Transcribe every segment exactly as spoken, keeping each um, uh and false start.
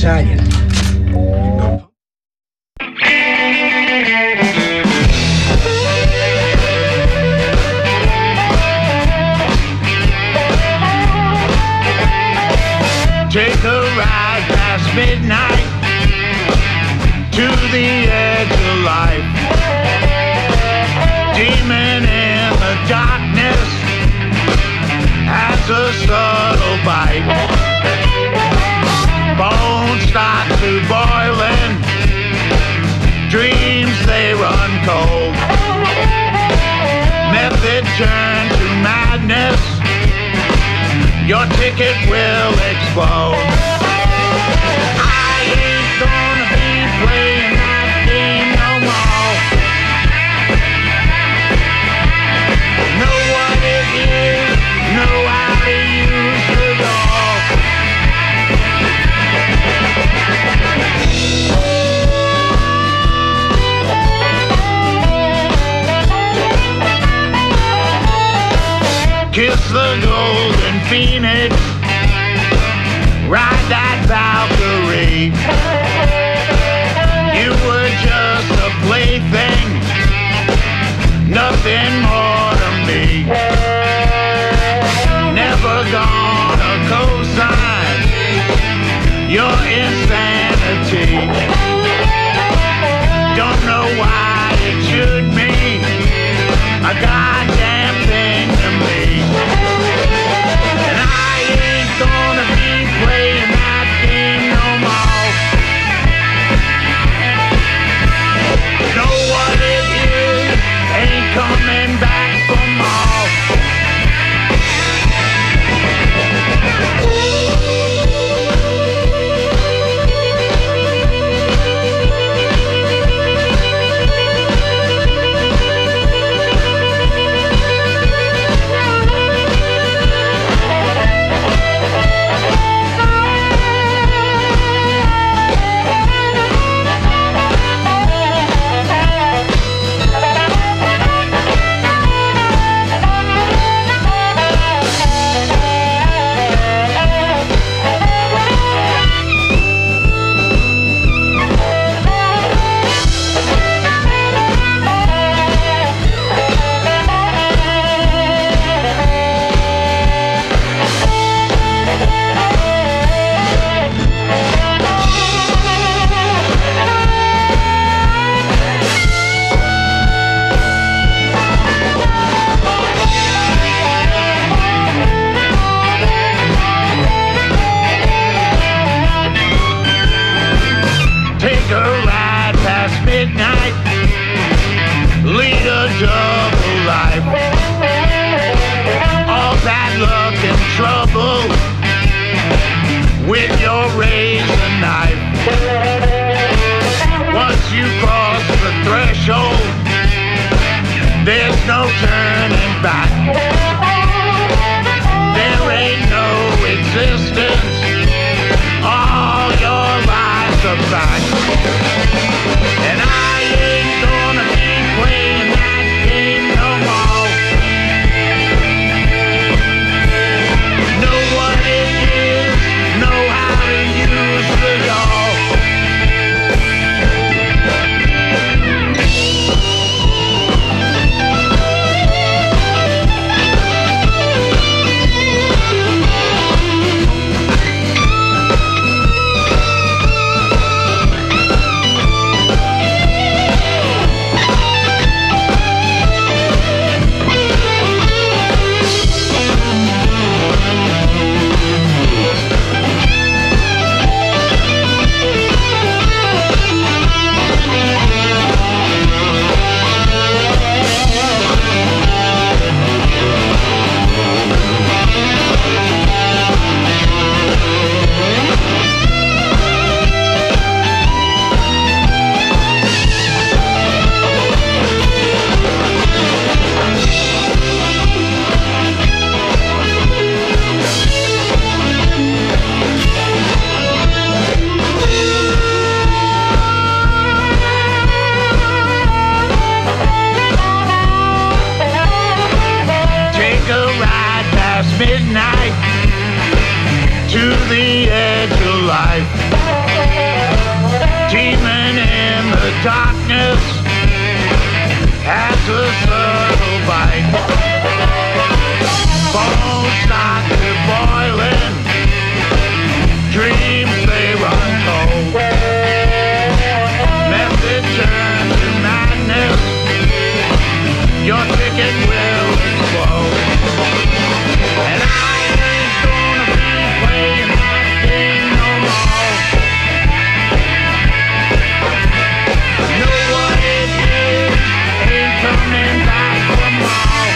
Italian. Take a ride past midnight to the edge of life. Demon in the darkness has a subtle bite. Bones start to boiling, dreams they run cold. Method turn to madness, your ticket will explode. I ain't gonna be playing that game no more. Know what it is, know how to use the door. Kiss the golden phoenix, ride that Valkyrie. You were just a plaything, nothing more to me. Never gonna co-sign your insanity. Don't know why it should mean a goddamn thing to me. And I ain't gonna be playing that game no more. Know what it is, ain't coming back for more. Take a ride past midnight, lead a double life. All bad luck and trouble with your razor knife. Once you cross the threshold, there's no turning back. There ain't no existence, all your lies are back. And I ain't gonna be playing that game no more. Know what it is, know how to use the door. Midnight to the edge of life. darkness as a subtle bite. Bones start to boiling, dreams they run cold. Method turns to madness, your ticket will explode. And I ain't gonna be playing that game no more. Know what it is, ain't coming back for more.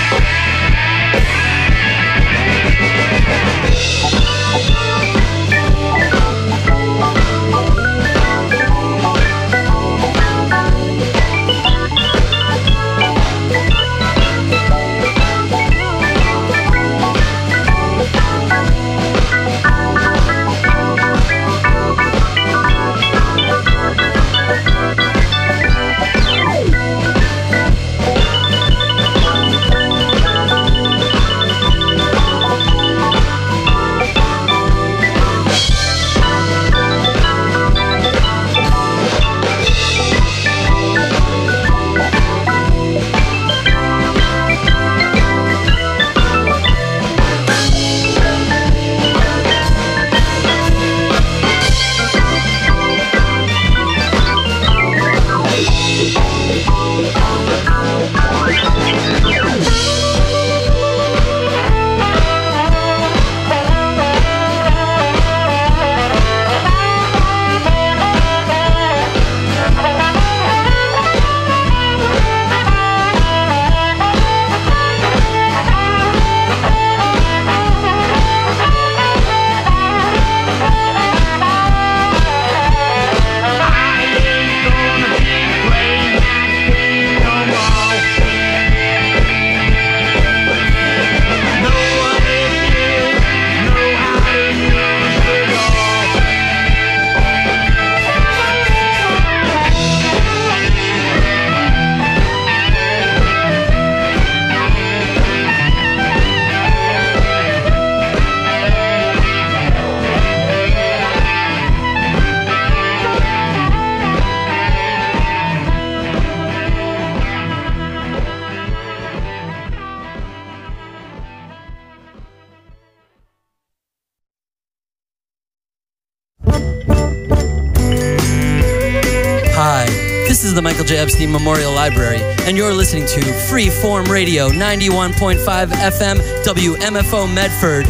This is the Michael J. Epstein Memorial Library, and you're listening to Freeform Radio, ninety-one point five F M, W M F O Medford.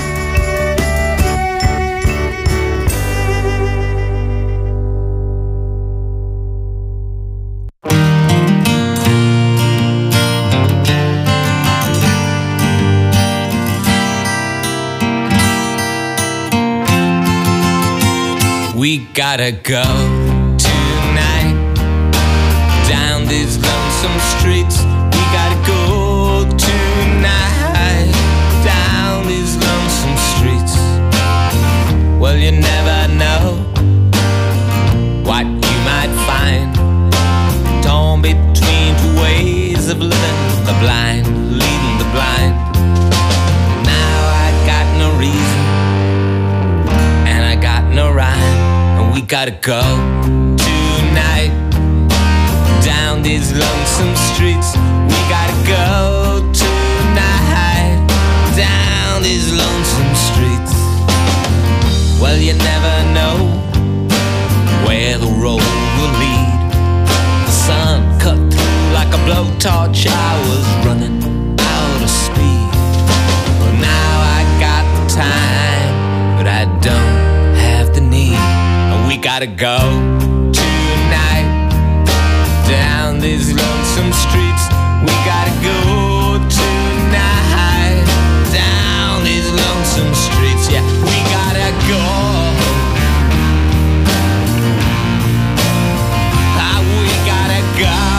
We gotta go tonight down these lonesome streets. We gotta go tonight down these lonesome streets. Well, you never know what you might find, torn between two ways of living, the blind leading the blind. Now I got no reason and I got no rhyme. We gotta go tonight down these lonesome streets. We gotta go tonight down these lonesome streets. Well, you never know where the road will lead. The sun cut through like a blowtorch. I was running out of speed. Well, now I got the time, but I don't have the need. We gotta go tonight down these lonesome streets. We gotta go tonight down these lonesome streets. Yeah, we gotta go. Ah, we gotta go.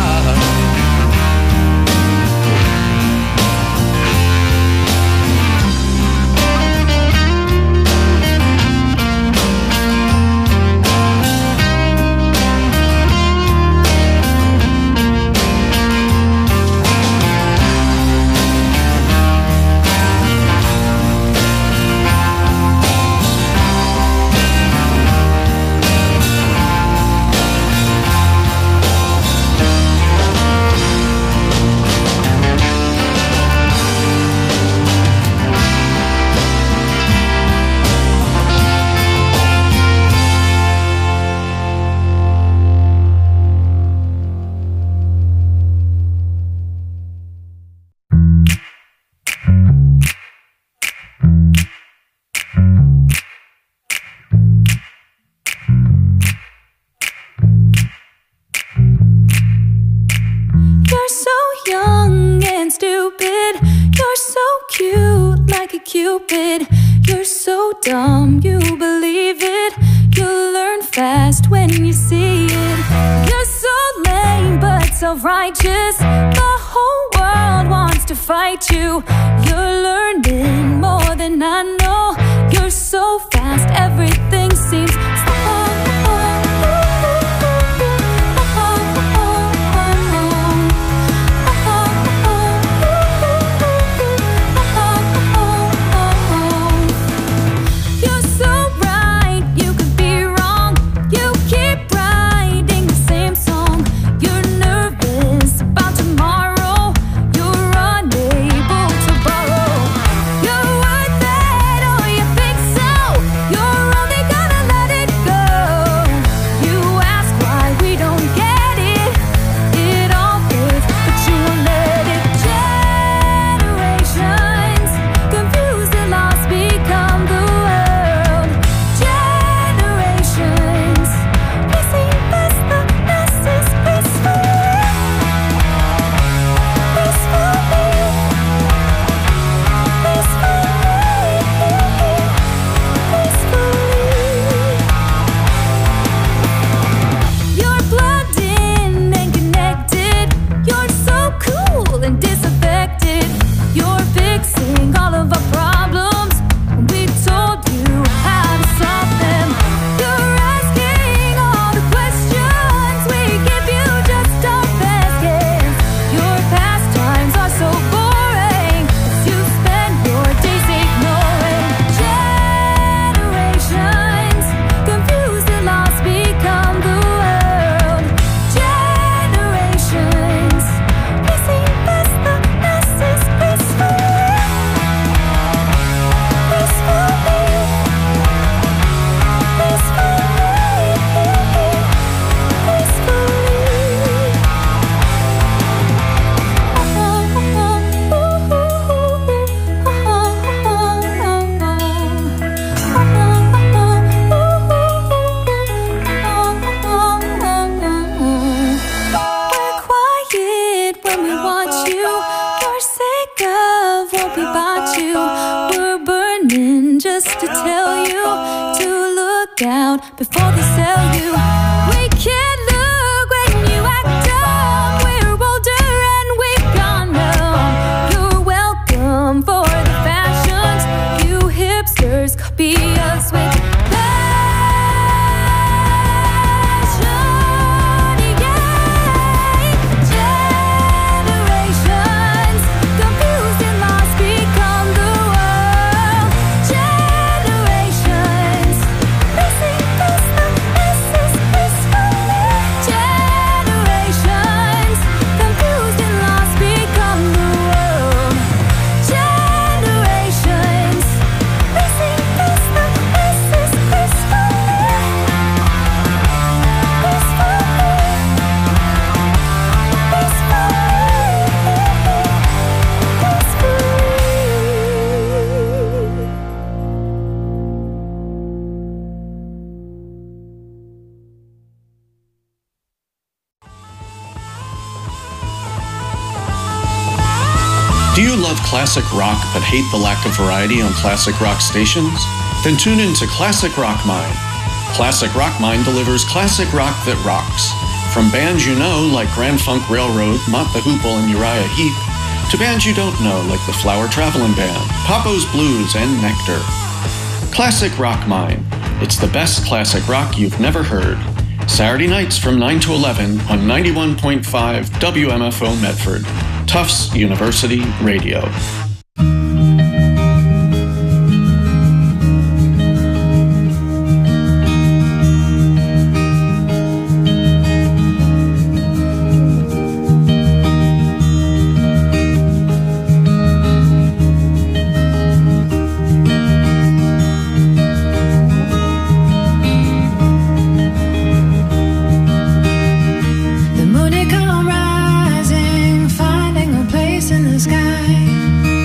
like a cupid. You're so dumb, you believe it. You'll learn fast when you see it. You're so lame but self-righteous. The whole world wants to fight you. You're learning more than I know. You're so fast, everything seems slow. Before they sell you, we can't look when you act dumb. We're older and we've gone numb. You're welcome for the fashions. You hipsters copy us with passion, yeah. Generations confused and lost become the world. Generations missing. Do you love classic rock but hate the lack of variety on classic rock stations? Then tune in to Classic Rock Mind. Classic Rock Mind delivers classic rock that rocks. From bands you know like Grand Funk Railroad, Mott the Hoople, and Uriah Heep, to bands you don't know like the Flower Traveling Band, Papo's Blues, and Nectar. Classic Rock Mind. It's the best classic rock you've never heard. Saturday nights from nine to eleven on ninety-one point five W M F O Medford. Tufts University Radio. The moon it come rising, finding a place in the sky.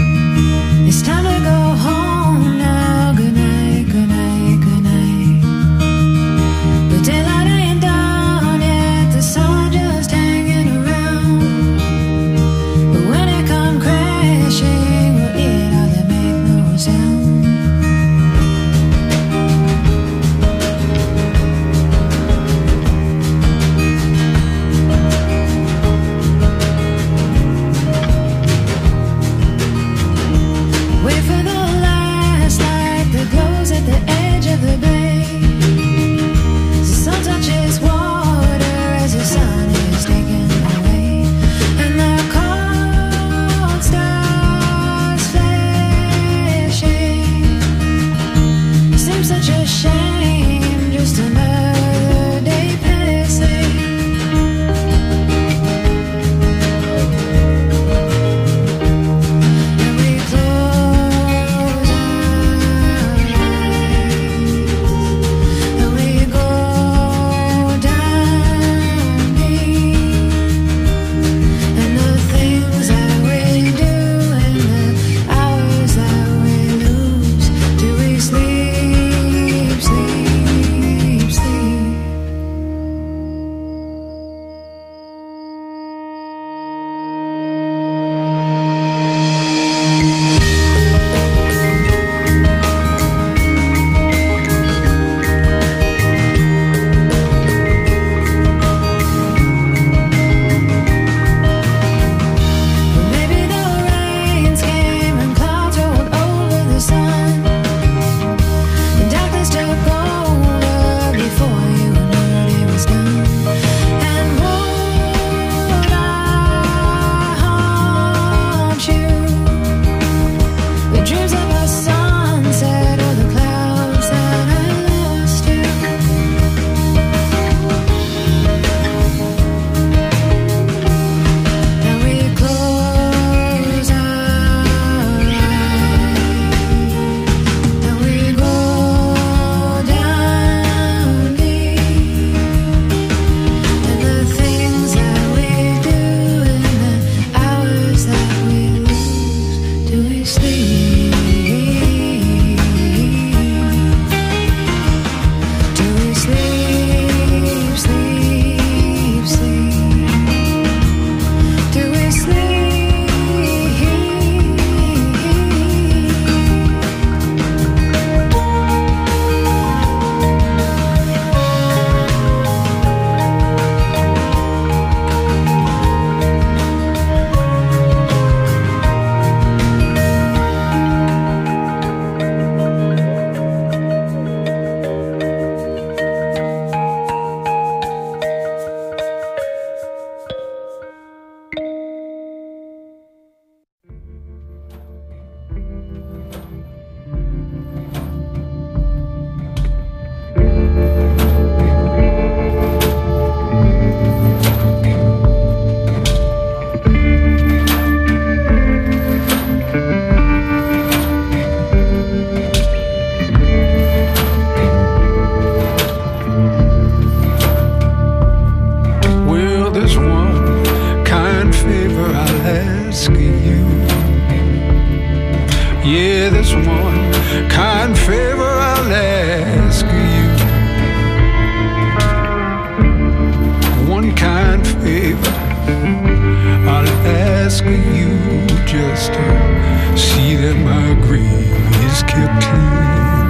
Yeah, there's one kind favor I'll ask you. One kind favor I'll ask you, just to see that my grave is kept clean.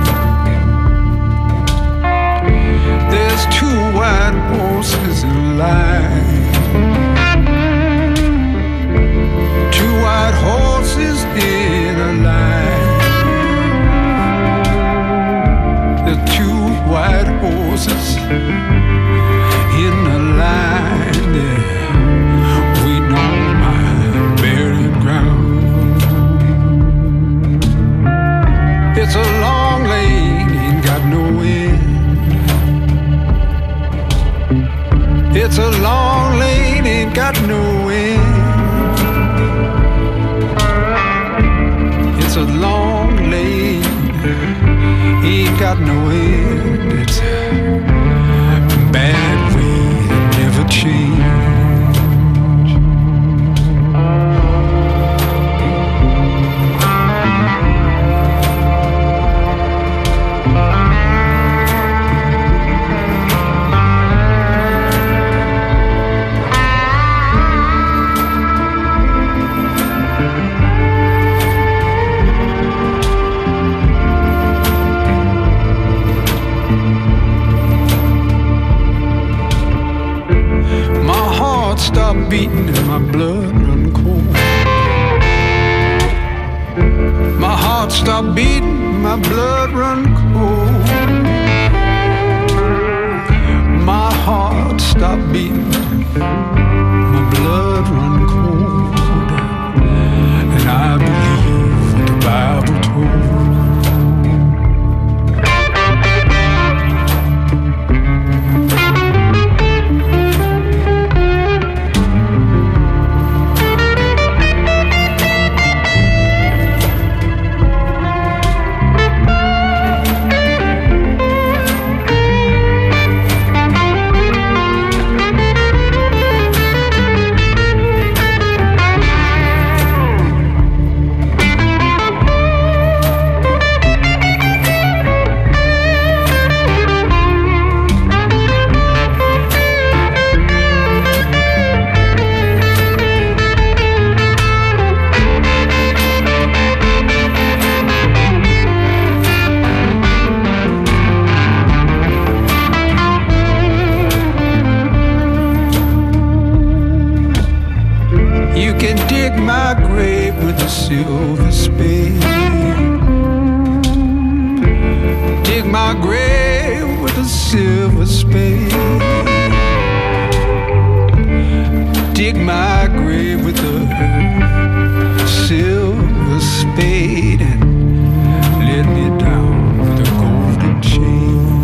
There's two white horses in line. Two white horses in a line. The two white horses in a line there, waiting on my buried ground. It's a long lane, ain't got no end. It's a long lane, ain't got no end. It's a long lane, ain't got no end. It's a bad way to never change. Stop beating and my blood run cold. My heart stopped beating, my blood run cold. My heart stopped beating, my blood run cold. And I believe what the Bible told. Silver spade. Dig my grave with a silver spade. Dig my grave with a silver spade and let me down with a golden chain.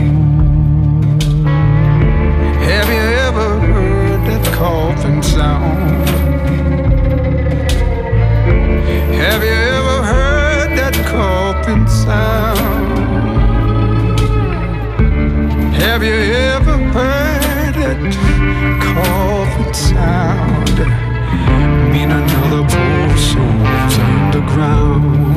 Have you ever heard that coffin sound? Have you ever heard that coffin sound? Have you ever heard that coffin sound? Mean another poor soul's underground.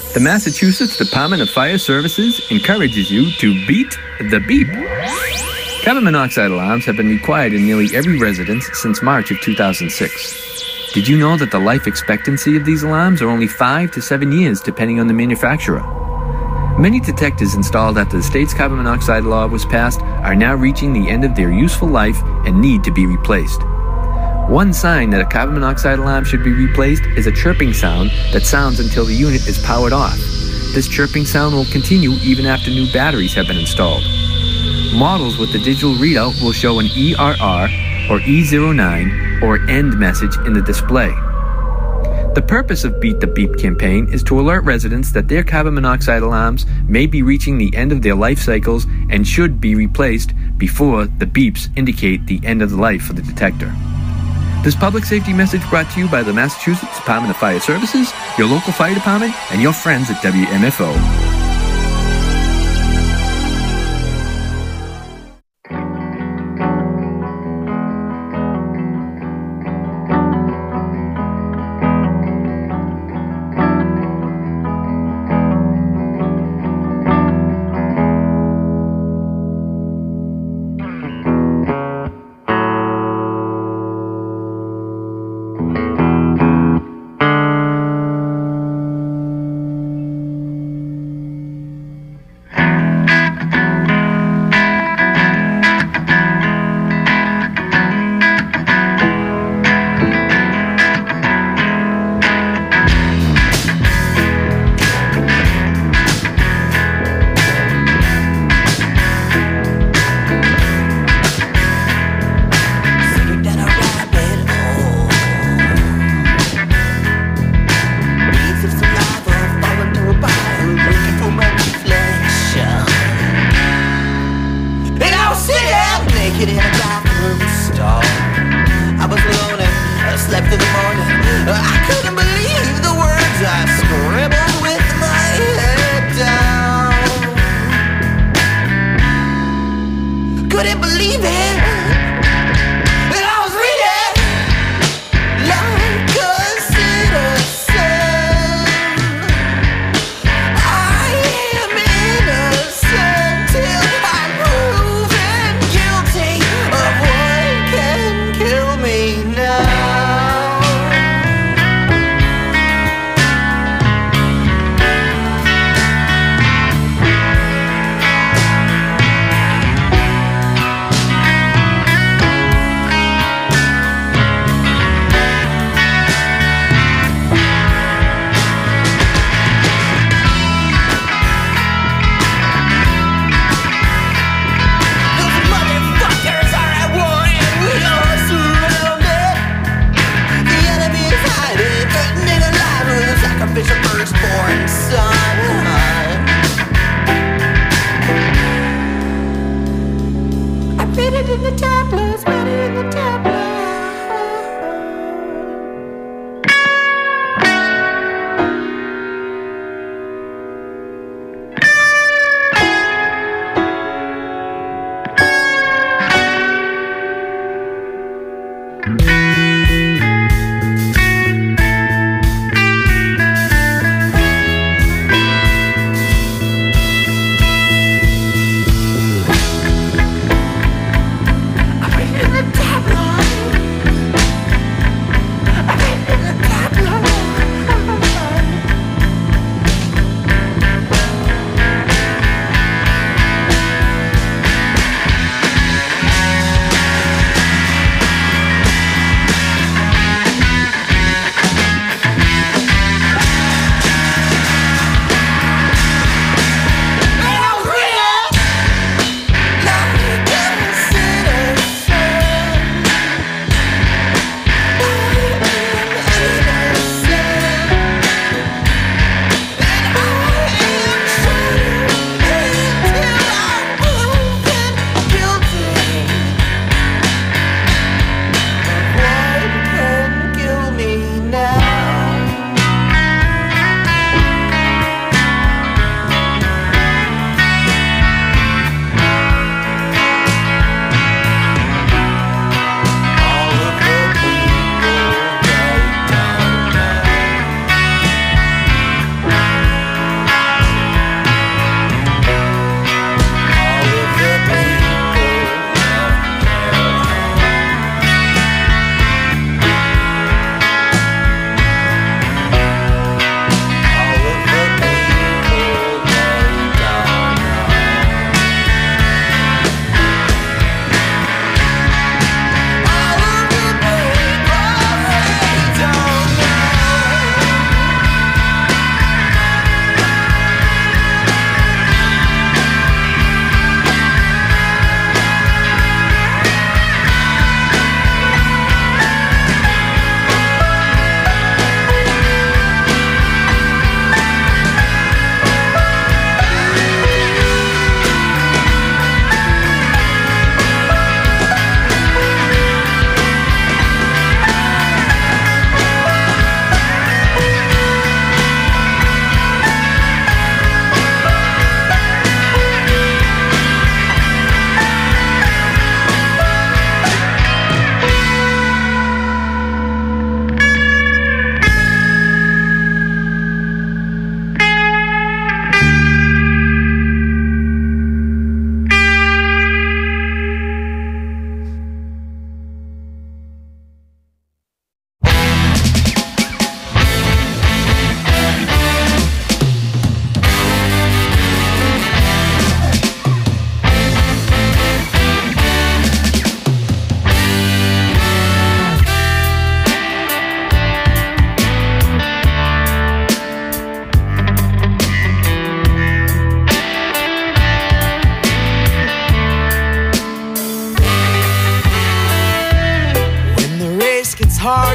The Massachusetts Department of Fire Services encourages you to beat the beep. Carbon monoxide alarms have been required in nearly every residence since March of two thousand six. Did you know that the life expectancy of these alarms are only five to seven years depending on the manufacturer? Many detectors installed after the state's carbon monoxide law was passed are now reaching the end of their useful life and need to be replaced. One sign that a carbon monoxide alarm should be replaced is a chirping sound that sounds until the unit is powered off. This chirping sound will continue even after new batteries have been installed. Models with the digital readout will show an E R R or E zero nine or END message in the display. The purpose of Beat the Beep campaign is to alert residents that their carbon monoxide alarms may be reaching the end of their life cycles and should be replaced before the beeps indicate the end of the life for the detector. This public safety message brought to you by the Massachusetts Department of Fire Services, your local fire department, and your friends at W M F O.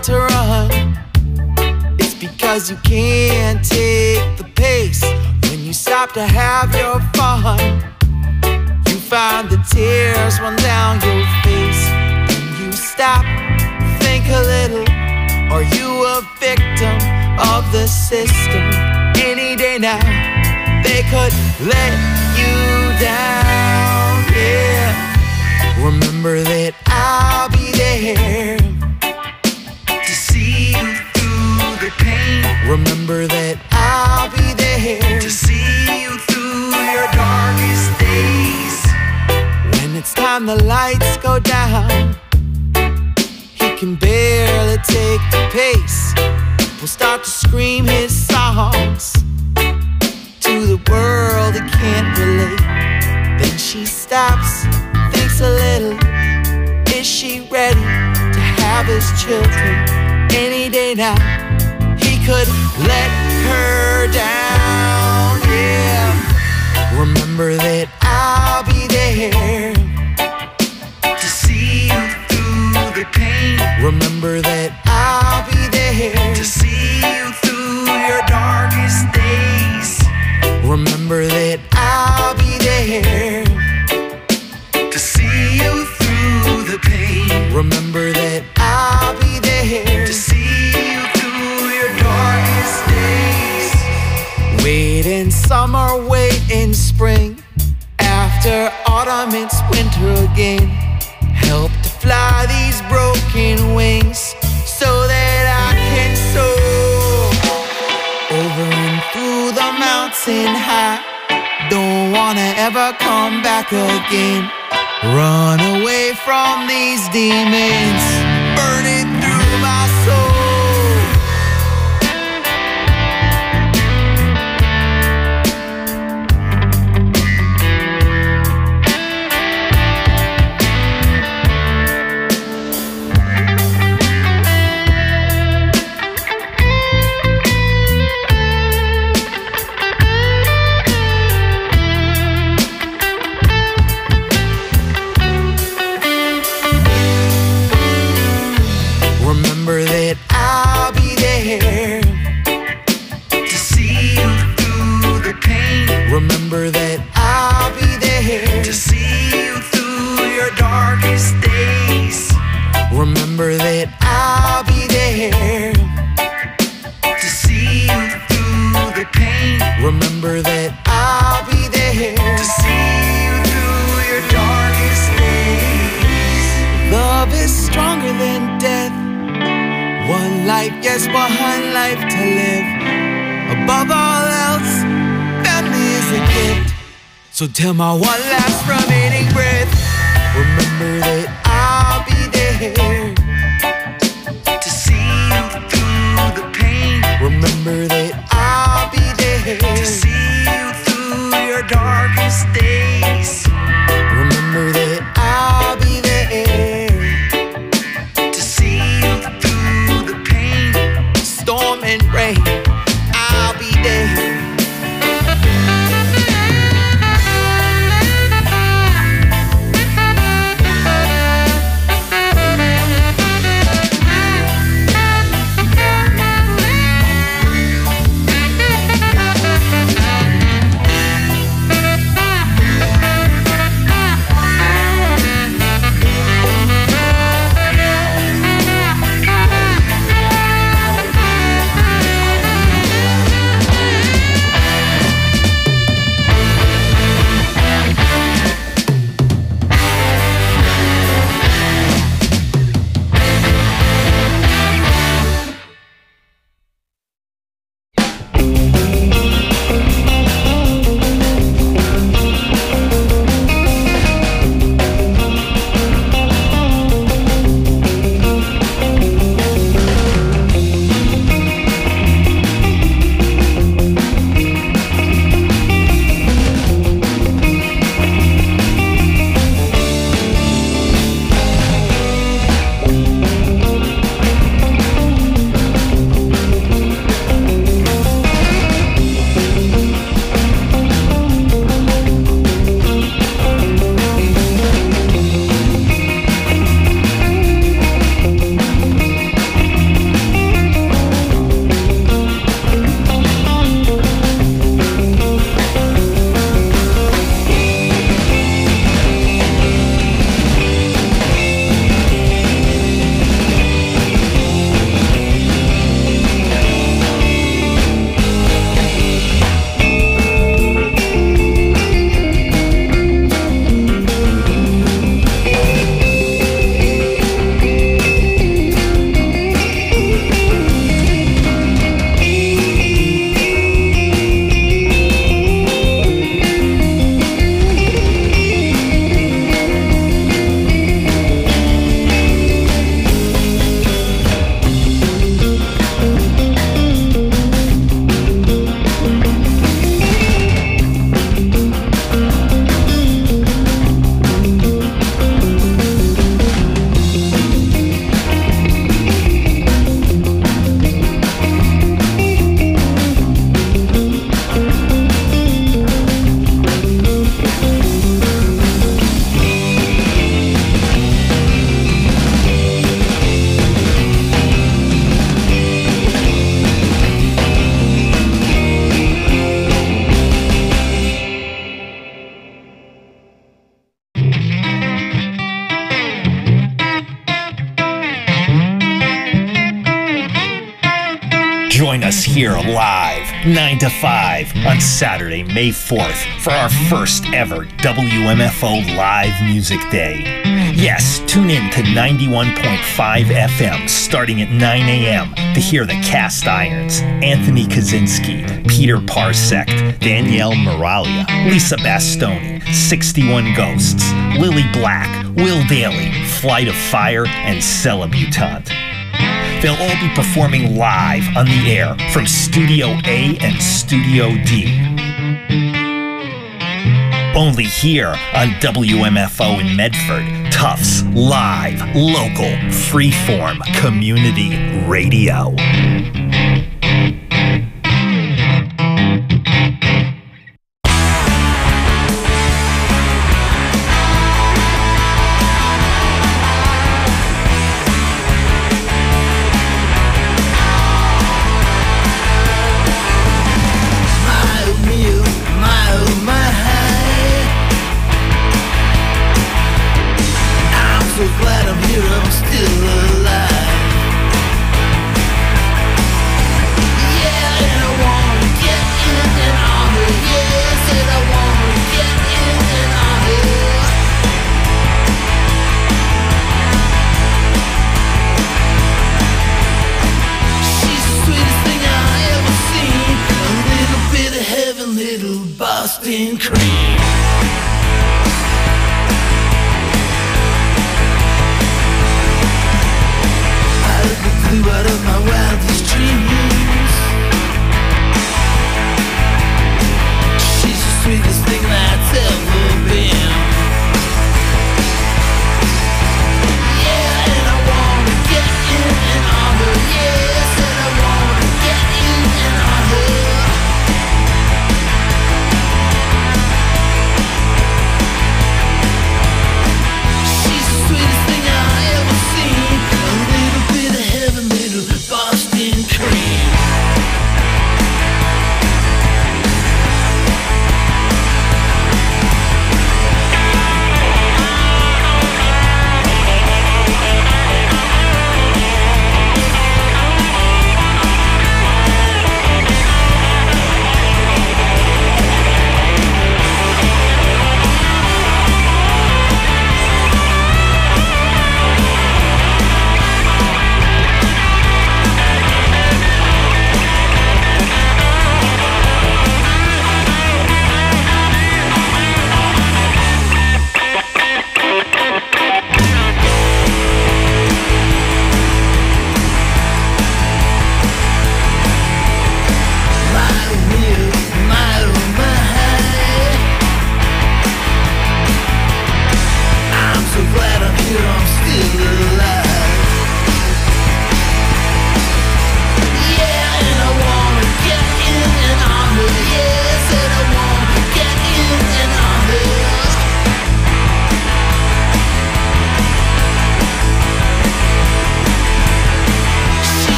start to run, it's because you can't take the pace. When you stop to have your fun, you find the tears run down your face. Then you stop, think a little. Are you a victim of the system? Any day now, they could let you down, yeah. Remember that I'll be there to see you through the pain. Remember that I'll be there to see you through your darkest days. When it's time the lights go down, he can barely take the pace. Will start to scream his songs to the world he can't relate. Then she stops, thinks a little. Is she ready to have his children? Any day now, he could let her down, yeah. Remember that I'll be there to see you through the pain. Remember that I'll be there to see you through your darkest days. Remember that I'll be there to see you through the pain. Remember that I'll be there to see you through your darkest days. Wait in summer, wait in spring. After autumn, it's winter again. Help to fly these broken wings so that I can soar over and through the mountain high. Don't wanna ever come back again. Run away from these demons burning through my soul. Remember that I'll be there to see you through the pain. Remember that I'll be there to see you through your darkest days. Remember that I'll be there to see you through the pain. Remember that I'll be there to see you through your darkest days. Love is stronger than death. One life, yes, one life to live. Above all else, family is a gift. So till my one last remaining breath, remember that I'll be there to see you through the pain. Remember that I'll be there to see you through your darkest days. Remember that I'll be there to see you through the pain. Storm and rain, I'll be there. Join us here live, nine to five, on Saturday, May fourth, for our first ever W M F O Live Music Day. Yes, tune in to ninety-one point five F M starting at nine a.m. to hear the Cast Irons, Anthony Kaczynski, Peter Parsect, Danielle Moralia, Lisa Bastoni, sixty-one Ghosts, Lily Black, Will Daly, Flight of Fire, and Celebutant. They'll all be performing live on the air from Studio A and Studio D. Only here on W M F O in Medford, Tufts live, local, freeform community radio. Boston cream. I look the blue out of my wildest dreams. She's the sweetest thing that's ever been. Yeah, and I wanna get in and on her. Yes, and I wanna get in and on her.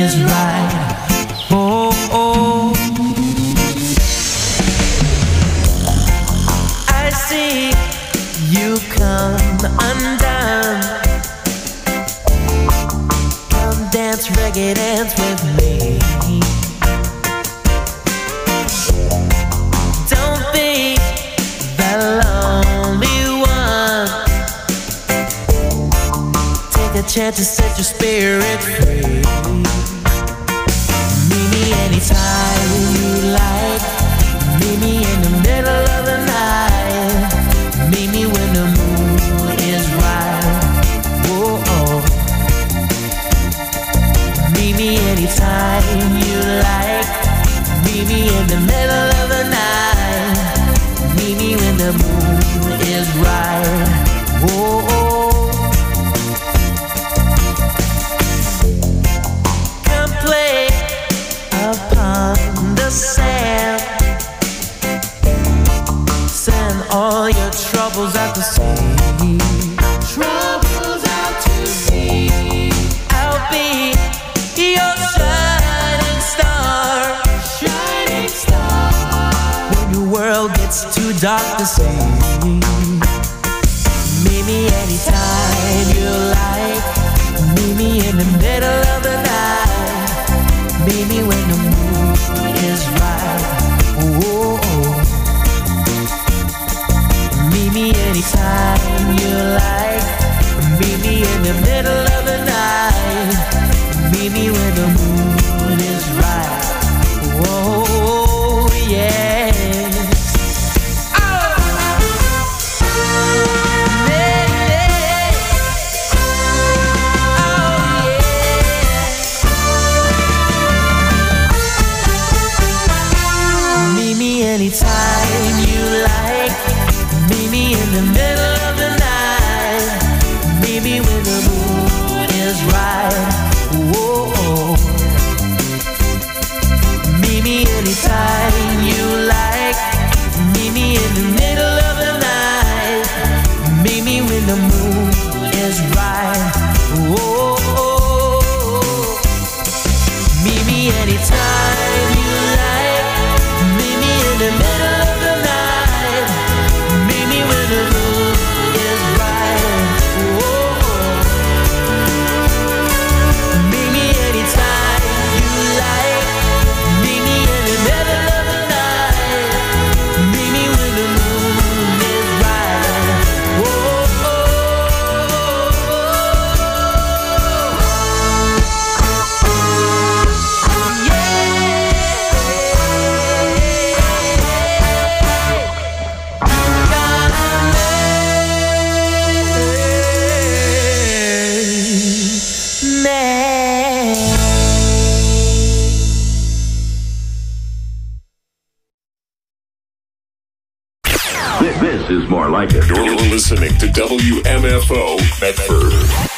is right. Oh, oh. I see you come undone. Come dance, reggae dance with me. Don't be the lonely one. Take a chance to set your spirit free. Meet me anytime you like. Meet me in the middle of the night. Meet me when the moon is right. Whoa, oh. Meet me anytime you like. Meet me in the middle of the night. Meet me when the moon is right. Whoa, oh. Come play upon the sand. Send all your troubles out to sea. Troubles out to sea. I'll be your shining star. Shining star. When your world gets too dark to see. Meet me anytime you like. Meet me in the middle of the night. Meet me when the moon is right. Oh, oh. Meet me anytime you like. Meet me in the middle of the night. Meet me when the moon is right. Oh, yes. Oh, yeah, yeah. Oh, yeah. Meet me anytime you like. Meet me in the middle of the night. Meet me when the moon is right. Whoa. Meet me anytime you like. Meet me in the middle of the night. Meet me when the moon is right. Whoa. Meet me anytime you like. Meet me in the middle of the night. Meet me when the moon is right. Whoa. Meet me anytime you like. Meet me in the middle of the night. Meet me when the moon is right. Whoa. This is more like it. You're listening to W M F O Medford.